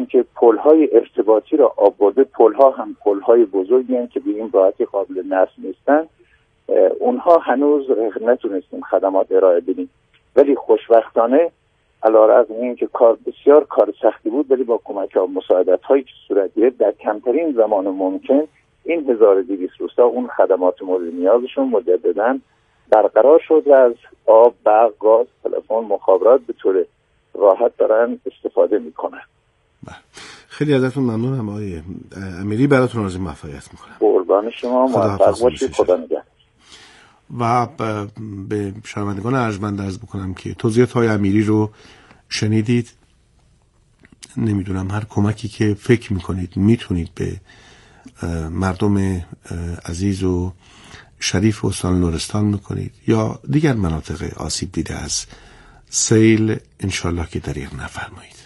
اینکه پل‌های ارتباطی را آب برده. پل‌ها هم پل‌های بزرگی هستند که به این راحتی قابل نصب نیستن. اونها هنوز نتونستیم خدمات ارائه بدیم، ولی خوشبختانه علیرغم اینکه بسیار کار سختی بود، ولی با کمک مساعدت‌هایی که صورت گرفت در کمترین زمان ممکن این 1200 روستا اون خدمات مورد نیازشون مجدداً برقرار شد و از آب، برق، گاز، تلفن، مخابرات به طور راحت دارن استفاده میکنن. خیلی ازتون ممنونم آقای امیری، براتون آرزوی موفقیت میکنم. قربان شما، موفق باشید، خدا نگهدار. و به شنوندگان ارجمند عرض بکنم که توضیحات های امیری رو شنیدید. نمیدونم هر کمکی که فکر میکنید میتونید به مردم عزیز و شریف استان لرستان میکنید یا دیگر مناطق آسیب دیده از سیل، انشالله که دریغ نفرمایید.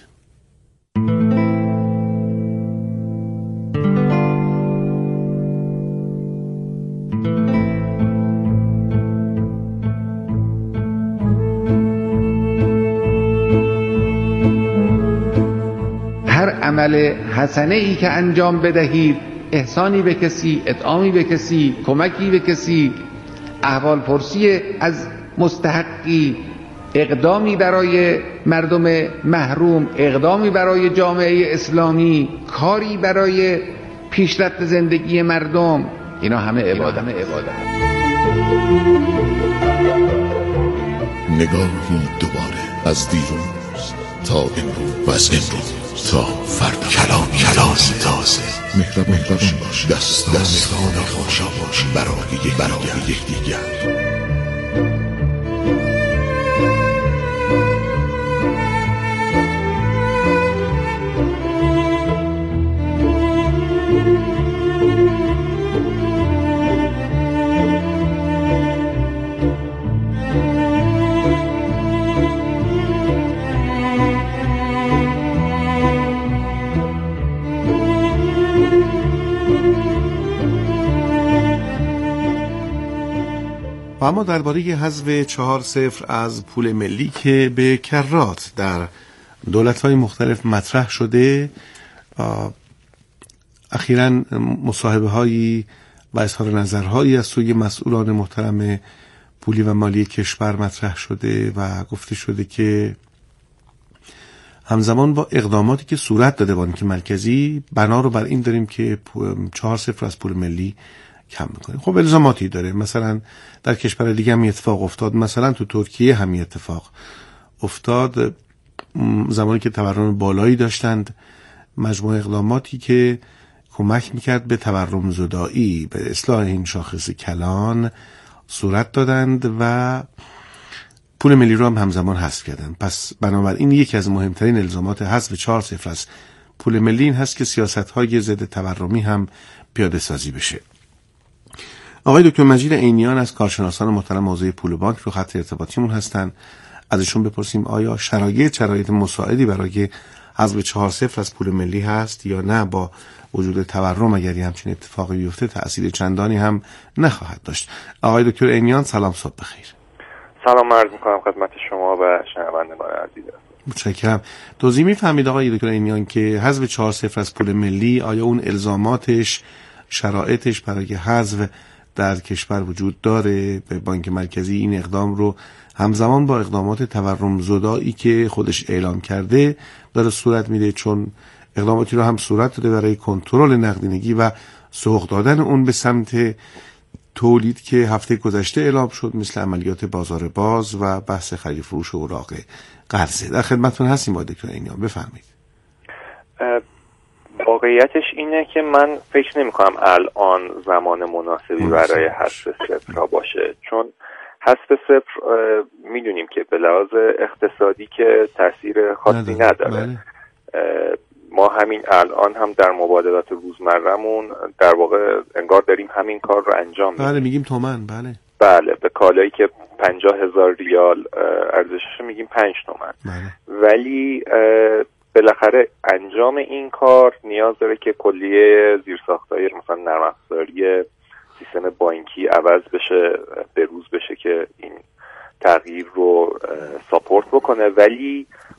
هر عمل حسنه ای که انجام بدهید، احسانی به کسی، اطعامی به کسی، کمکی به کسی، احوال پرسی از مستحقی، اقدامی برای مردم محروم، اقدامی برای جامعه اسلامی، کاری برای پیشرفت زندگی مردم، اینا همه عبادت. نگاهی دوباره از دیروز تا امروز و از امروز تا فردا. کلام تازه. مهربان باش. دستان خوشا باش برای یکدیگر. و اما درباره حذف 4-0 از پول ملی که به کرات در دولت‌های مختلف مطرح شده، اخیراً مصاحبه‌هایی و اظهار نظرهایی از سوی مسئولان محترم پولی و مالی کشور مطرح شده و گفته شده که همزمان با اقداماتی که صورت داده بانک مرکزی بنا رو بر این داریم که 4-0 از پول ملی کم میکنیم. خب الزاماتی داره، مثلا در کشور دیگه هم اتفاق افتاد، مثلا تو ترکیه هم اتفاق افتاد زمانی که تورم بالایی داشتند. مجموعه اقداماتی که کمک میکرد به تورم زدایی، به اصلاح این شاخص کلان صورت دادند و پول ملی رو هم همزمان حذف کردند. پس بنابراین یکی از مهمترین الزامات حذف 4-0 از پول ملی این هست که سیاست‌های ضد تورمی هم پیاده سازی بشه. آقای دکتر مجید عینیان از کارشناسان محترم حوزه پول و بانک رو خط ارتباطیمون هستن. ازشون بپرسیم آیا شرایط مساعدی برای حذف 4-0 از پول ملی هست یا نه، با وجود تورم اگر همچین اتفاقی بیفته تأثیر چندانی هم نخواهد داشت. آقای دکتر عینیان سلام، صبح بخیر. سلام عرض می‌کنم خدمت شما و شنوندگان عزیز. متشکرم. توضیح می‌فرمایید آقای دکتر عینیان که حذف 4-0 از پول ملی، آیا اون الزاماتش، شرایطش برای حذف در کشور وجود داره؟ به بانک مرکزی این اقدام رو همزمان با اقدامات تورم زدایی که خودش اعلام کرده داره صورت میده، چون اقداماتی رو هم صورت داده برای کنترل نقدینگی و سوق دادن اون به سمت تولید که هفته گذشته اعلام شد، مثل عملیات بازار باز و بحث خرید فروش اوراق قرضه. در خدمتتون هستیم آقای دکتر عینیان، بفرمایید. واقعیتش اینه که من فکر نمی کنم الان زمان مناسبی برای حذف 0 باشه، چون حذف 0 میدونیم که به لحاظ اقتصادی که تاثیر خاصی نداره. ما همین الان هم در مبادلات روزمره‌مون در واقع انگار داریم همین کار رو انجام میدیم. بله میگیم تومن. بله به کالایی که 50,000 ریال ارزشش میگیم 5 تومن. ولی بالاخره انجام این کار نیاز داره که کلیه زیرساخت‌های مثلا نرم افزاری سیستم بانکی عوض بشه، به روز بشه که این تغییر رو ساپورت بکنه. ولی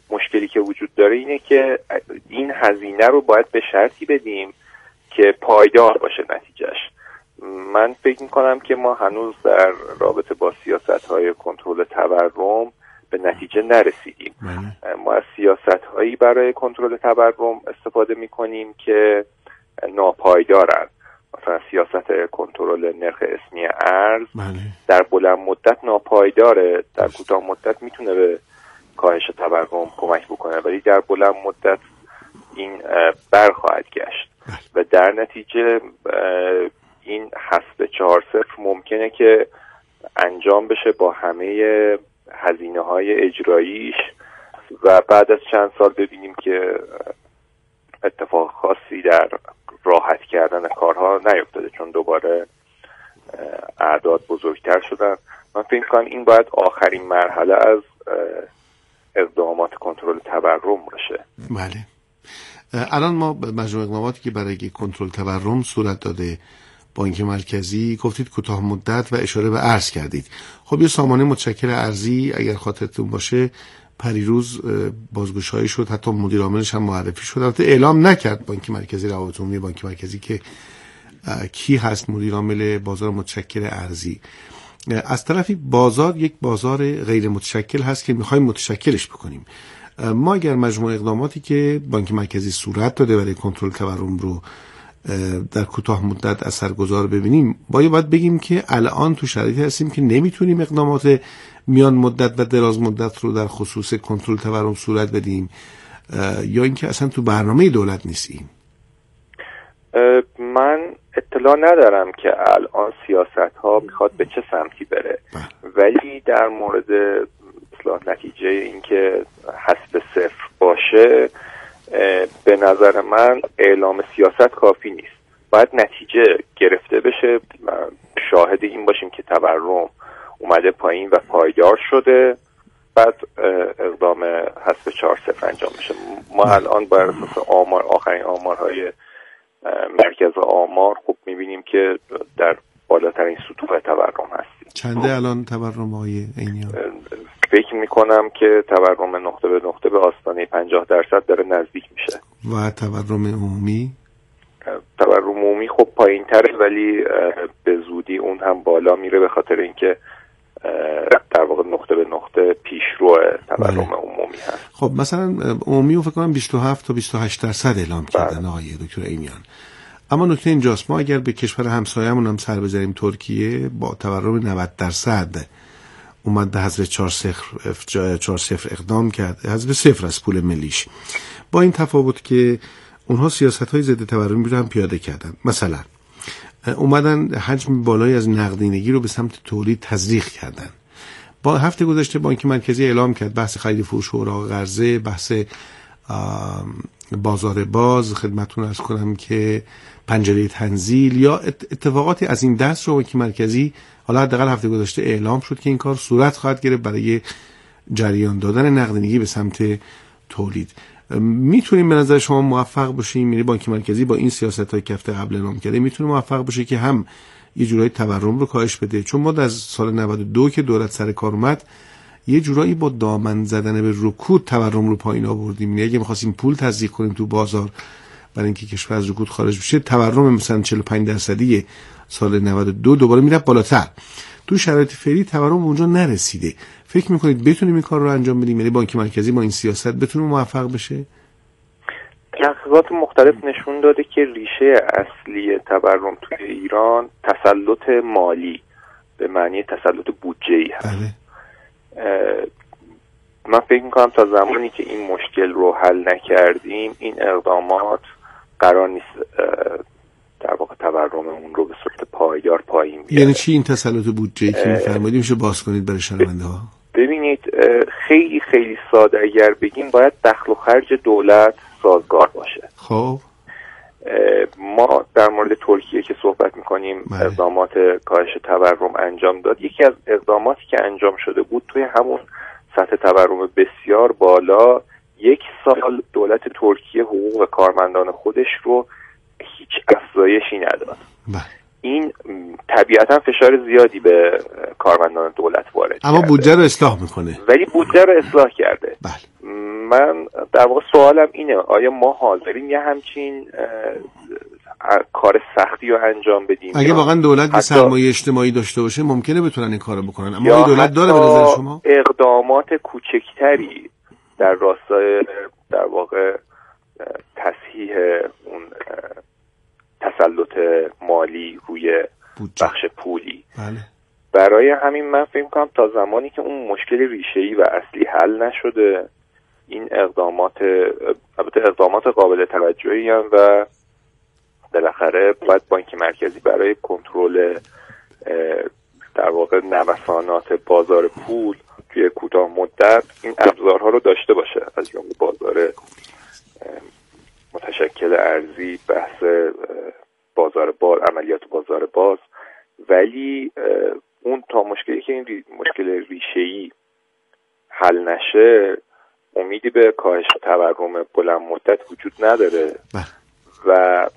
مشکلی که وجود داره اینه که این هزینه رو باید به شرطی بدیم که پایدار باشه نتیجهش. من فکر میکنم که ما هنوز در رابطه با سیاست‌های کنترل تورم به نتیجه نرسیدیم. ما از سیاست‌هایی برای کنترل تورم استفاده میکنیم که ناپایدارن. مثلا سیاست کنترل نرخ اسمی ارز در بلند مدت ناپایداره، در کوتاه مدت میتونه به کاهش تورم کمک بکنه ولی در بلند مدت این برخواهد گشت و در نتیجه این حسب 4-0 ممکنه که انجام بشه با همه هزینه‌های اجراییش و بعد از چند سال ببینیم که اتفاق خاصی در راحت کردن کارها نیفتاده چون دوباره اعداد بزرگتر شدن. من فکر می‌کنم این باید آخرین مرحله از اقدامات کنترل تورم باشه. بله. الان ما مجموع اقداماتی که برای کنترل تورم صورت داده بانک مرکزی گفتید کوتاه مدت و اشاره به ارز کردید. خب یه سامانه متشکل ارزی اگر خاطرتون باشه پریروز بازگشایی شد، حتی مدیر عاملش هم معرفی شد. البته اعلام نکرد بانک مرکزی، روابط عمومی بانک مرکزی که کی هست مدیر عامل بازار متشکل ارزی. از طرفی بازار یک بازار غیر متشکل هست که میخوایم متشکلش بکنیم. ما اگر مجموع اقداماتی که بانک مرکزی صورت داده برای کنترل تورم رو در کوتاه مدت اثرگذار ببینیم، باید بگیم که الان تو شرایطی هستیم که نمیتونیم اقدامات میان مدت و دراز مدت رو در خصوص کنترل تورم صورت بدیم یا اینکه اصلا تو برنامه دولت نیستیم. من اطلاع ندارم که الان سیاست ها میخواد به چه سمتی بره ولی در مورد اصلاح نتیجه اینکه حسب 0 باشه به نظر من اعلام سیاست کافی نیست. باید نتیجه گرفته بشه، شاهد این باشیم که تورم اومده پایین و پایدار شده، بعد اقدام حسب 4-0 انجام بشه. ما الان بر اساس آخرین آمارهای مرکز آمار خب میبینیم که در بالاترین سطوح تورم هستیم. چنده الان تورم های عینیان؟ فکر میکنم که تورم نقطه به نقطه به آستانه 50% داره نزدیک میشه. و تورم عمومی؟ تورم عمومی خب پایین تره ولی به زودی اون هم بالا میره به خاطر اینکه در واقع نقطه به نقطه پیشرو تورم عمومی هست. خب مثلا عمومی رو فکر کنم 27 تا 28% اعلام کردن آقای دکتر عینیان. اما نکته اینجاست ما اگر به کشور همسایه‌مون هم سر بذاریم ترکیه با تورم 90% اومد به حذف 4-0 اقدام کرد، حذف 0 از پول ملیش، با این تفاوت که اونها سیاست‌های ضد تورمی رو هم پیاده کردن. مثلا اومدن حجم بالایی از نقدینگی رو به سمت تولید تزریق کردن. با هفته گذشته بانک مرکزی اعلام کرد بحث خرید فروش اوراق قرضه، بحث بازار باز، خدمتتون عرض کنم که پنجره تنزیل یا اتفاقاتی از این دست رو بانک مرکزی حالا حداقل هفته گذشته اعلام شد که این کار صورت خواهد گرفت برای جریان دادن نقدینگی به سمت تولید. میتونیم به نظر شما موفق باشیم، یعنی بانک مرکزی با این سیاست‌های که هفته قبل اعلام کرده میتونه موفق باشه که هم یه جورایی تورم رو کاهش بده؟ چون ما از سال 92 که دولت سر کار اومد یه جورایی با دامن زدن به رکود تورم رو پایین آوردیم. یعنی اگه می‌خواستیم پول تزریق کنیم تو بازار برای اینکه کشور از رکود خارج بشه، تورم مثلا 45% سال 92 دوباره میره بالاتر. تو شرایط فعلی تورم اونجا نرسیده. فکر میکنید بتونیم این کار رو انجام بدیم؟ یعنی بانک مرکزی با این سیاست بتونه موفق بشه؟ تحقیقات مختلف نشون داده که ریشه اصلی تورم توی ایران تسلط مالی به معنی تسلط بودجه‌ای هست. بله. من فکر میکنم تا زمانی که این مشکل رو حل نکردیم این اقدامات قرار نیست در واقع تورممون رو به صورت پایدار پایین بیاره. یعنی چی این تسلط بودجه‌ای که می‌فرمایید؟ میشه باز کنید برای شنونده‌ها؟ ببینید خیلی خیلی ساده اگر بگیم باید دخل و خرج دولت سازگار باشه. خب ما در مورد ترکیه که صحبت میکنیم اقدامات کاهش تورم انجام داد. یکی از اقداماتی که انجام شده بود توی همون سطح تورم بسیار بالا 1 سال دولت ترکیه حقوق کارمندان خودش رو هیچ افزایشی نداد. این طبیعتا فشار زیادی به کارمندان دولت وارد اما کرده. بودجه رو اصلاح میکنه، ولی بودجه رو اصلاح کرده. بله. من در واقع سوالم اینه، آیا ما حاضرین یه همچین کار سختی رو انجام بدیم؟ اگه واقعا دولت به سرمایه اجتماعی داشته باشه ممکنه بتونن این کارو بکنن، اما این دولت داره به نظر شما؟ اقدامات کوچکتری در راستای در واقع تصحیح اون تسلط مالی روی بخش پولی. بله. برای همین من فکر می‌کنم تا زمانی که اون مشکل ریشه‌ای و اصلی حل نشده، این اقدامات البته اقدامات قابل توجهی هستند و بالاخره باید بانک مرکزی برای کنترل در واقع نوسانات بازار پول توی کوتاه مدت این ابزارها رو داشته باشه، از جمله بازار متشکل ارزی، بحث بازار باز، عملیات بازار باز. ولی اون تا مشکلی که این مشکل ریشه‌ای حل نشه امیدی به کاهش تورم بلند مدت وجود نداره. و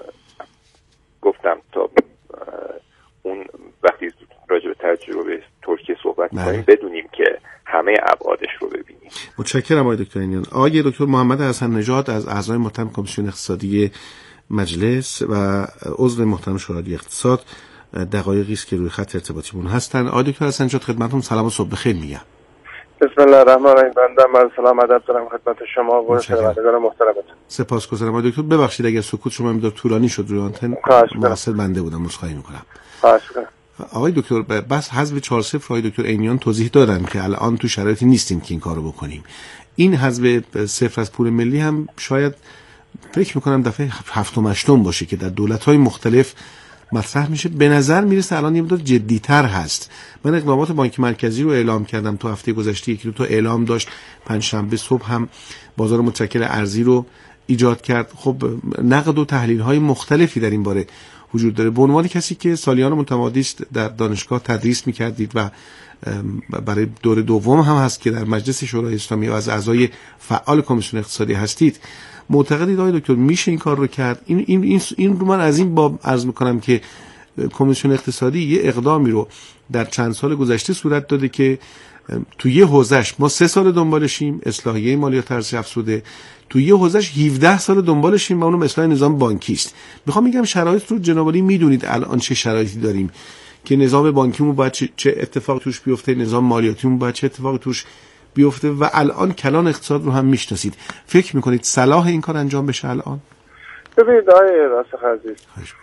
گفتم تا اون وقتی راجع به تجربه ترکیه صحبت کنیم بدونیم که همه ابعادش رو ببینیم. متشکرم آقای دکتر اینیان. آقای دکتر محمد حسن نژاد از اعضای محترم کمیسیون اقتصادی مجلس و عضو محترم شورای اقتصاد دقایقی است که روی خط ارتباطیمون هستن. آقای دکتر حسن نژاد خدمتتون سلام و صبح بخیر میگم. بسم الله الرحمن الرحیم. بنده از سلام ادب دارم خدمت شما و شنوندگان محترمتون. سپاسگزارم آقای دکتر. ببخشید اگر سکوت شما مقدار طولانی شد روی آنتن، مقصر بنده بودم، عذرخواهی میکنم. آقای دکتر بس حذف 4-0 آقای دکتر اینیان توضیح دادن که الان تو شرایطی نیستیم که این کارو بکنیم. این حذف 0 از پول ملی هم شاید فکر میکنم دفعه 7-8 باشه که در دولت‌های مختلف مطرح میشه. به نظر میرسه الان یه مقدار جدی‌تر هست. من اقدامات بانک مرکزی رو اعلام کردم تو هفته گذشته، یکی دو تا اعلام داشت، پنجشنبه صبح هم بازار متشکل ارزی رو ایجاد کرد. خب نقد و تحلیل‌های مختلفی در این باره وجود داره. به عنوان کسی که سالیان متمادی است در دانشگاه تدریس می‌کردید و برای دور دوم هم هست که در مجلس شورای اسلامی و از اعضای فعال کمیسیون اقتصادی هستید، معتقدید آقای دکتر میشه این کار رو کرد؟ این رو من از این باب عرض میکنم که کمیسیون اقتصادی یه اقدامی رو در چند سال گذشته صورت داده که تو یه حوزه‌اش ما 3 سال دنبالشیم، اصلاحیه مالیات ارزش افزوده، تو یه حوزه‌اش 17 سال دنبالشیم و اونم اصلاح نظام بانکی است. میخوام بگم شرایط رو جناب عالی میدونید الان چه شرایطی داریم که نظام بانکیمون باید چه اتفاق توش بیفته، نظام مالیاتیمون باید چه اتفاق توش بیفته و الان کلان اقتصاد رو هم میشناسید. فکر میکنید صلاح این کار انجام بشه الان؟ ببینید آقای راسخ عزیز،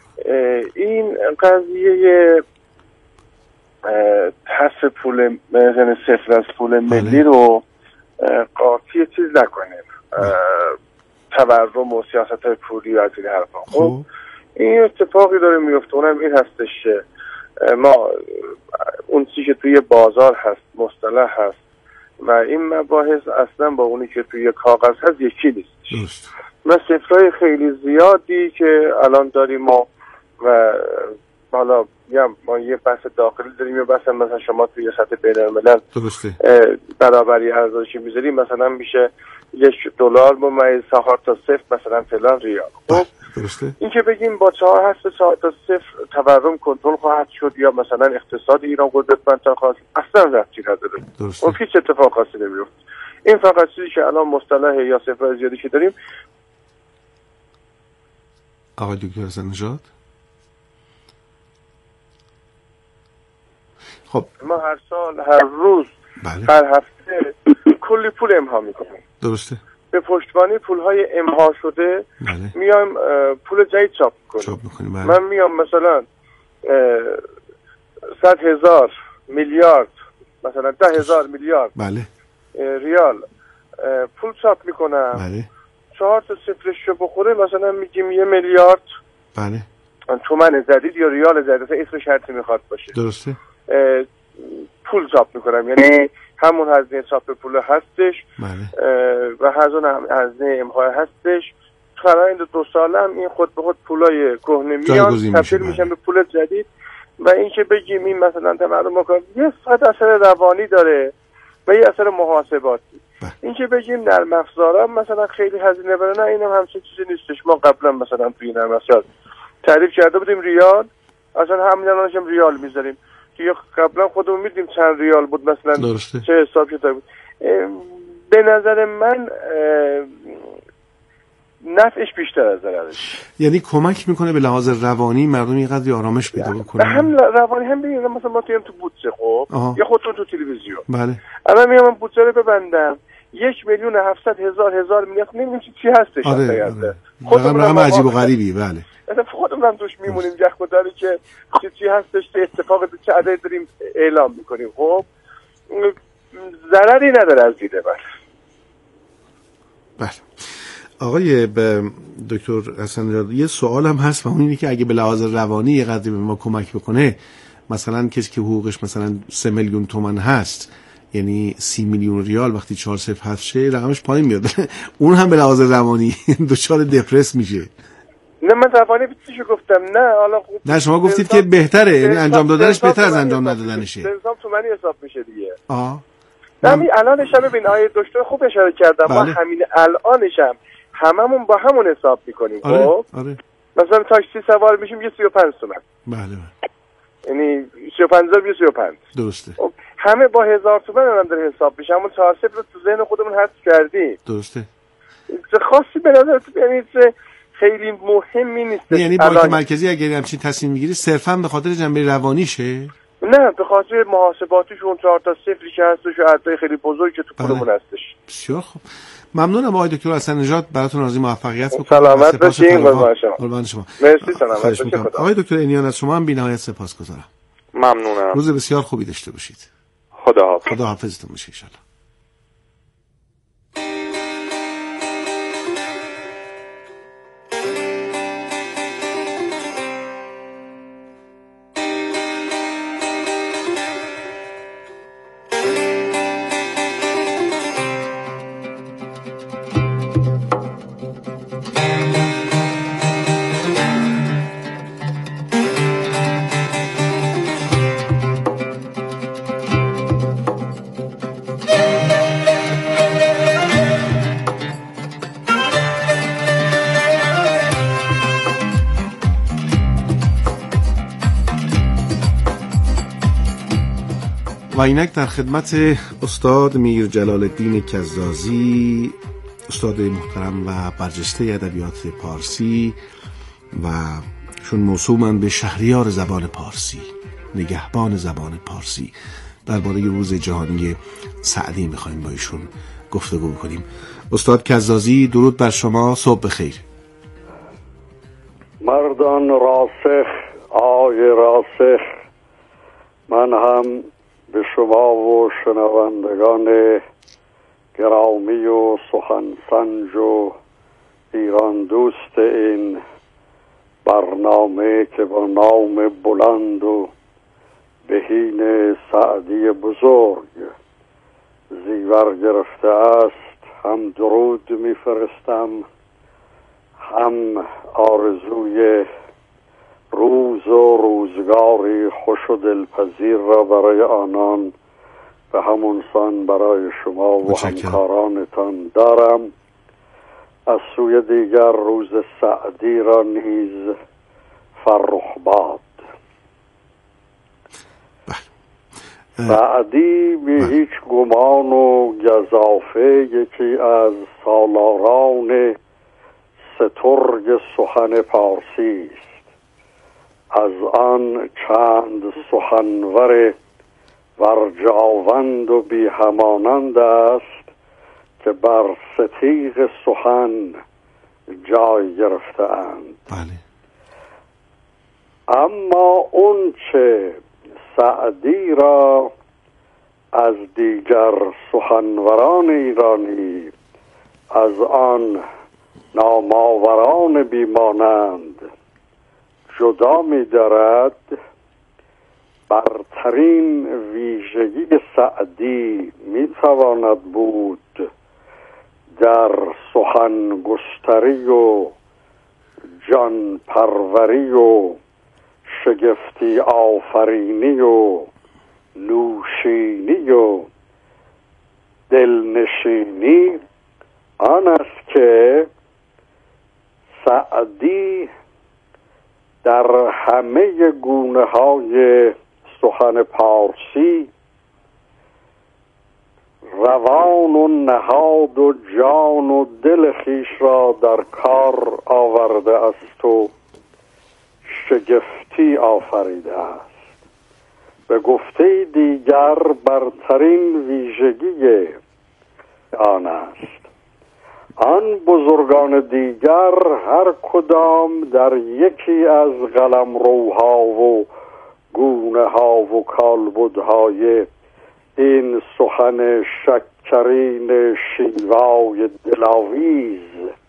این قضیه حذف پول یعنی 0 از پول ملی رو قاطی چیز نکنیم، تورم و سیاست های پولی و از این حرفا. خب این اتفاقی داره میفته، اونم این هستش که ما اون چیزی که توی بازار هست مصطلح هست و این مباحث اصلا با اونی که توی کاغذ هست یکی نیست. ما صفرهای خیلی زیادی که الان داریم ما و حالا ما یه بحث داخلی داریم، یه بحث مثلا شما توی سطح بین‌الملل برابری ارزشی میذاریم، مثلا میشه $1 ممیز 4 تا 0 مثلا فلان ریال. خب این که بگیم با 4 تا 0 تورم کنترل خواهد شد یا مثلا اقتصاد ایران قدرتمندتر خواهد، اصلا ربطی نداره. اون هیچ اتفاق خاصی نمیفته. این فقط چیزی که الان مصطلح یا صفر زیادی که داریم. آقای دکتر حسن نژاد، خب ما هر سال، هر روز، هر هفته کلی پول امها میکنیم. درسته. به پشتوانه پولهای امها شده میایم پول جدید چاپ میکنیم. من میام مثلا 100,000 میلیارد مثلا 10,000 میلیارد ریال پول چاپ میکنم. 4 تا صفرش رو بخوره مثلا میگیم 1 میلیارد تومان جدید یا ریال جدید، اسم شرطی میخواد باشه. درسته. پول چاپ میکنم، یعنی همون هزینه چاپ پول هستش و هزینه امهای هستش. برای این 2 ساله هم این خود به خود پولای کهنه میان تبدیل میشن به پول جدید. و این که بگیم این مثلا تورم مکان یه اثر روانی داره و یه اثر محاسباتی. این که بگیم نرم افزارا مثلا خیلی هزینه بره، نه اینم همچین چیزی نیستش. ما قبلا مثلا توی نرم افزار تعریف کرده بودیم ریال اصلا همین الانشم ریال میذاریم که قبلا خودمون میدیم چند ریال بود مثلا درسته. چه حساب شده بود. به نظر من نفعش بیشتر از ضررش. یعنی کمک میکنه به لحاظ روانی مردم یه قدری آرامش پیدا بکنن. هم روانی هم ببینید مثلا ما تو بودجه خب یا خودتون تو تلویزیون بله الان میام بودجه رو ببندم 1,700,000 میلیارد نمیدونم چی هستش. آره. رقم عجیب و غریبی. بله مثلا خودمون توش میمونیم جخ داره که چی هستش چه اتفاقی چه عددی داریم اعلام میکنیم. خب ضرری نداره از دیده من. بله آقای دکتر حسن نژاد یه سوال هم هست و اون اینه که اگه به لحاظ روانی یه قدری به ما کمک بکنه، مثلا کسی که حقوقش مثلا 3 میلیون تومان هست، یعنی 30 میلیون ریال، وقتی 407 شه رقمش پایین میاد اون هم به لحاظ روانی دچار دپرس میشه. نه من روانی چیشو گفتم. نه حالا خوب نه شما گفتید که بهتره، یعنی انجام دادنش بهتر از انجام ندادنشه. حساب تومانی حساب میشه دیگه. همین الانش هم ببین آیه دکتر خوب اشاره کردم. ما همین الانش هم هممون با همون حساب میکنیم. خب مثلا تاکسی سوار میشیم یه 35 تومن. بله یعنی 35,000 35. درسته. همه با 1000 تومن هم داره حساب میشه. همون 4 رو تو ذهن خودمون حذف کردیم. درسته. خاصی به نظر یعنی خیلی مهمی نیست. یعنی بانک مرکزی اگر همچین تصمیم میگیره صرفا به خاطر جنبه روانیشه؟ نه به خاطر محاسباتیش اون 4 تا صفری که هستش و عدد خیلی بزرگی که تو پولمون هستش. بسیار خوب. ممنونم آقای دکتر حسن نژاد، براتون آرزوی موفقیت می‌کنم. سلامت باشین. قربان شما. مرسی. سلامت باشید. آقای دکتر اینیان از شما هم بی‌نهایت سپاسگزارم. ممنونم. روز بسیار خوبی داشته باشید. خدا حافظتون باشه ان شاء الله. و اینک در خدمت استاد میر جلال الدین کزازی، استاد محترم و برجسته ادبیات پارسی و شون موسومن به شهریار زبان پارسی، نگهبان زبان پارسی. درباره روز جهانی سعدی میخوایم با ایشون گفتگو کنیم. استاد کزازی درود بر شما، صبح بخیر. مردان راسخ، آی راسخ، من هم به شما و شنوندگان گرامی و سخنسنج و ایران دوست این برنامه که با نام بلند و بهین سعدی بزرگ زیور گرفته است هم درود میفرستم، هم آرزوی روز و روزگاری خوش و دلپذیر را برای آنان و همون سان برای شما و همکارانتان دارم. از سوی دیگر روز سعدی را نیز فرخ باد. سعدی بی هیچ گمان و گزافه یکی از سالاران سترگ سخن پارسی است. از آن چند سخنور ورجاوند و بی همانند است که بر ستیغ سخن جای گرفته اند. بله. اما اون چه سعدی را از دیگر سخنوران ایرانی از آن نامآوران بیمانند جدا می دارد، برترین ویژگی سعدی می تواند بود در سخن گستری و جان پروری و شگفتی آفرینی و نوشینی و دلنشینی آن است که سعدی در همه گونه های سخن پارسی روان و نهاد و جان و دل خویش را در کار آورده است و شگفتی آفریده است. به گفته دیگر برترین ویژگی آن است. آن بزرگان دیگر هر کدام در یکی از قلمروها و گونه ها و کالبدهای این سخن شکرین شیوای دلاویز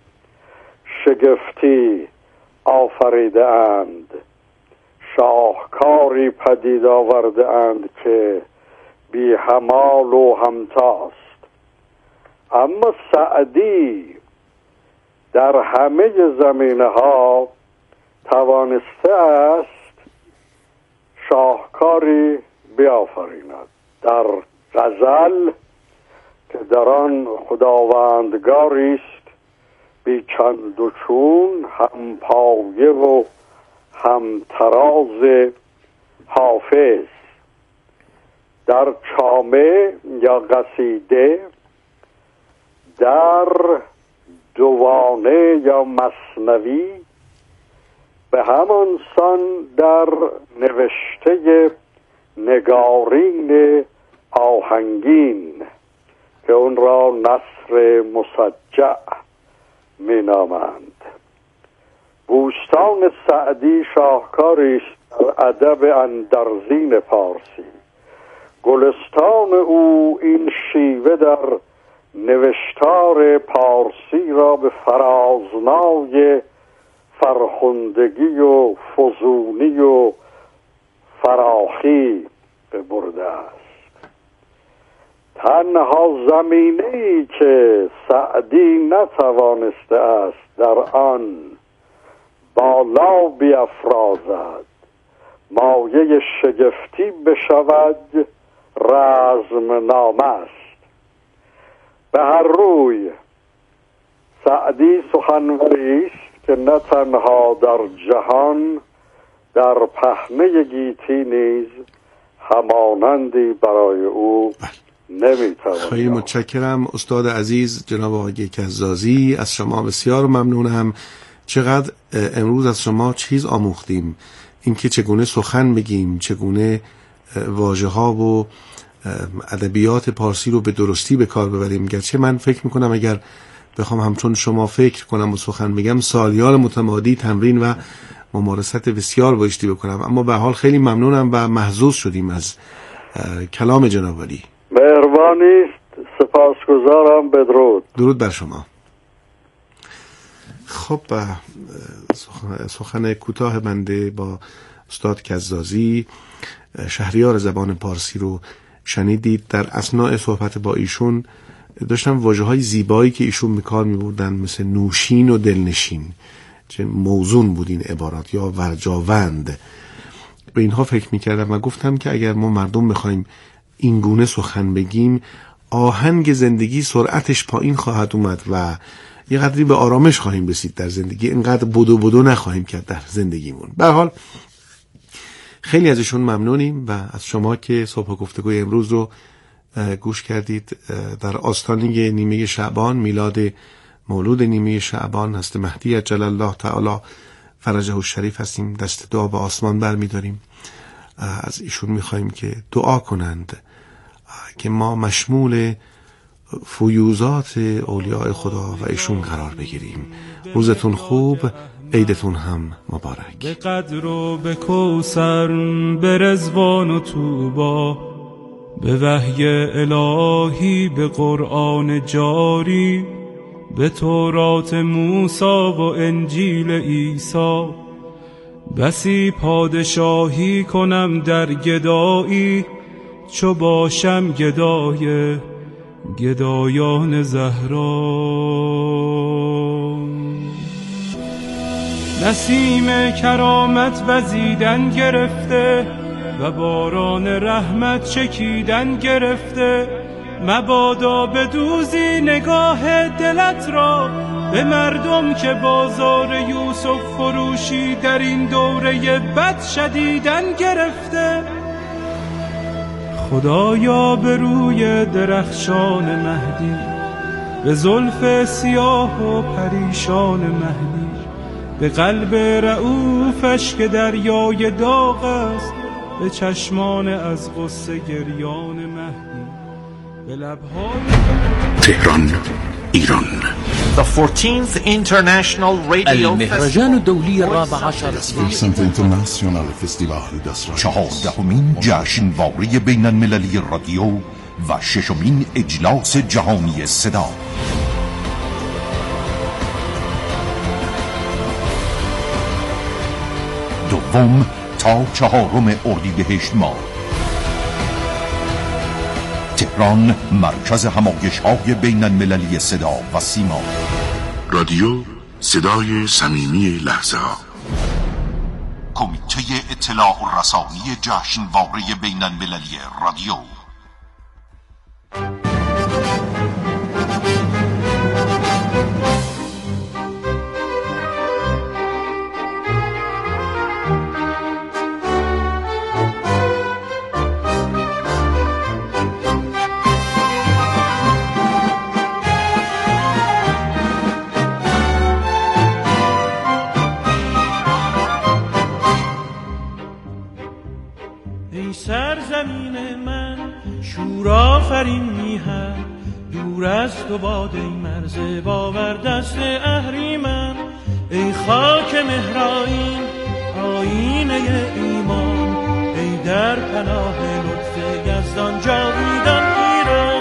شگفتی آفریده اند، شاهکاری پدید آورده اند که بی همال و همتاست. اما سعدی در همه زمینه ها توانسته است شاهکاری بیافریند. در غزل که در آن خداوندگاری است بی چند و چون، هم پایه و هم تراز حافظ، در چامه یا قصیده، در دوانه یا مثنوی، به همان سان در نوشته نگارین آهنگین که اون را نثر مسجع می نامند. بوستان سعدی شاهکاری است در ادب اندرزین پارسی. گلستان او این شیوه در نوشتار پارسی را به فرازنای فرخندگی و فزونی و فراخی ببرده است. تنها زمینه‌ای که سعدی نتوانسته است در آن بالا بیافرازد، مایه شگفتی بشود، رزمنامه است. به هر روی سعدی سخنوری است که نه تنها در جهان، در پهنه گیتی نیز همانندی برای او نمیتواند. خیلی متشکرم استاد عزیز جناب آقای کزازی، از شما بسیار ممنونم. چقدر امروز از شما چیز آموختیم، اینکه چگونه سخن بگیم، چگونه واژه ها و ادبیات پارسی رو به درستی به کار ببریم. گرچه من فکر میکنم اگر بخوام همچون شما فکر کنم و سخن بگم سالیان متمادی تمرین و ممارست بسیار بایستی بکنم، اما به حال خیلی ممنونم و محظوظ شدیم از کلام جناب علی. مهربانی است، سپاسگزارم. بدرود. درود بر شما. خب سخن کوتاه بنده با استاد کزازی شهریار زبان پارسی رو شنیدید. در اثناء صحبت با ایشون داشتم واژه‌های زیبایی که ایشون به کار می‌بردن مثل نوشین و دلنشین، چه موزون بود این عبارات، یا ورجاوند، به اینها فکر می‌کردم و گفتم که اگر ما مردم بخوایم این گونه سخن بگیم، آهنگ زندگی سرعتش پایین خواهد اومد و یه قدری به آرامش خواهیم رسید در زندگی، اینقدر بدو نخواهیم کرد در زندگیمون. به هر حال خیلی ازشون ممنونیم و از شما که صبح گفتگوی امروز رو گوش کردید. در آستانه نیمه شعبان، میلاد مولود نیمه شعبان حضرت مهدی عجل الله تعالی فرجه الشریف هستیم. دست دعا به آسمان برمی‌داریم، از ایشون می‌خوایم که دعا کنند که ما مشمول فیوزات اولیاء خدا و ایشون قرار بگیریم. روزتون خوب، عیدتون هم مبارک. به قدر و به کوثر، به رضوان و طوبا، به وحی الهی، به قرآن جاری، به تورات موسی و انجیل عیسی. بسی پادشاهی کنم در گدایی، چو باشم گدای گدایان زهرا. نسیم کرامت وزیدن گرفته و باران رحمت چکیدن گرفته. مبادا بدوزی نگاه دلت را، به مردم که بازار یوسف فروشی در این دوره بد شدیدن گرفته. خدایا به روی درخشان مهدی، به زلف سیاه و پریشان مهدی، به قلب رعوفش که دریای داغ است، به چشمان از غصه گریان مهدی، به لبهای تهران، ایران. The 14th International Radio المهرجان الدولي 14 چهاردهمین جشنواره بین المللی رادیو و ششمین اجلاس جهانی صدا. دوم تا 4 اردیبهشت ماه، تهران، مرکز همایش‌های بین المللی صدا و سیما. رادیو صدای صمیمی لحظه ها. کمیته اطلاع و رسانی جشنواره بین المللی رادیو. سرزمین من شور آفرین میهن، دور از تو باد ای مرز باور دست اهریمن. ای خاک مهرآیین آیینه ایمان، ای در پناه لطف یزدان جاویدان ایران.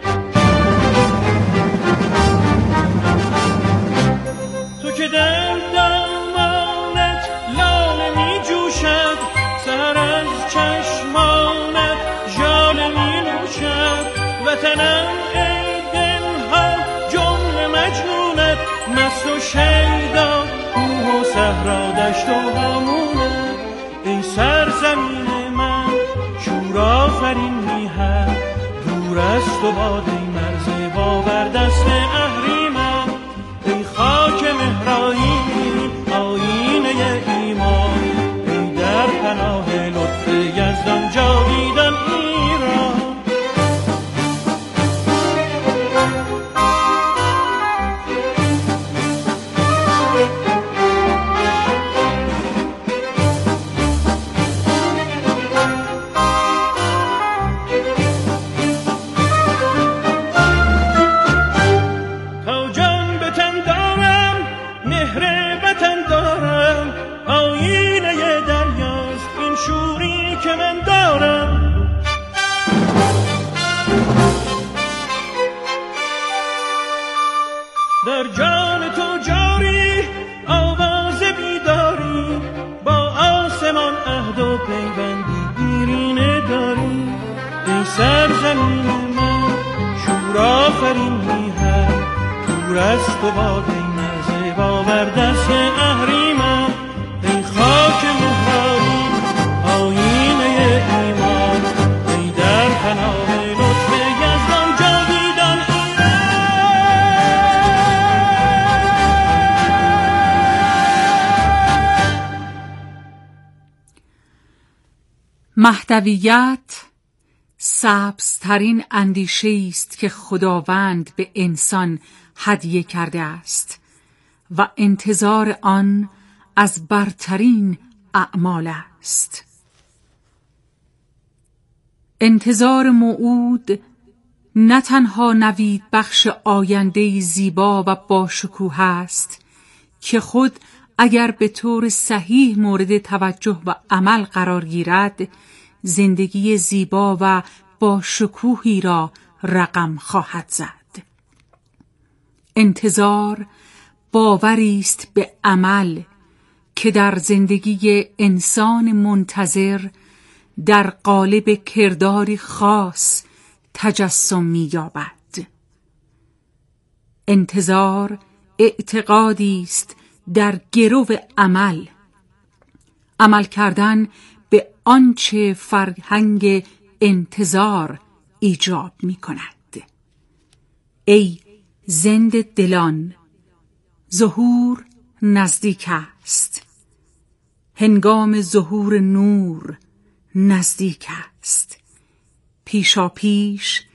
تو که در دامانت لاله می جوشد، سر از چشمانت ژاله می نوشد. وطنم ای دلها جمله مجنونت، مست و شیدا کوه و صحرا دشت و هامونت. ای سرزمین من شور آفرین میهن، دور از تو باد ای مرز باور دست اهریمن. ای خاک مهرآیین آیینه ایمان، ای در پناه لطف یزدان جاویدان ایران. تا جان به تن دارم مهر وطن دارم، آیینه دریاست این شوری که من دارم. در جان تو جاری آواز بیداری، با آسمان عهد و پیوندی دیرینه داری. ای سرزمین من شور آفرین میهن، دور از تو باد ای مرز باور دست اهریمن. ای خاک مهرآیین آیینه ایمان، ای در پناه لطف یزدان جاویدان ایران. مهدویت سبزترین اندیشه است که خداوند به انسان هدیه کرده است و انتظار آن از برترین اعمال است. انتظار موعود نه تنها نوید بخش آینده زیبا و باشکوه است که خود اگر به طور صحیح مورد توجه و عمل قرار گیرد، زندگی زیبا و با شکوهی را رقم خواهد زد. انتظار باوری است به عمل که در زندگی انسان منتظر در قالب کرداری خاص تجسم می‌یابد. انتظار اعتقادی است در گرو عمل، عمل کردن به آنچه فرهنگ انتظار ایجاب می کند. ای زنده دلان، ظهور نزدیک است، هنگام ظهور نور نزدیک است، پیشا پیش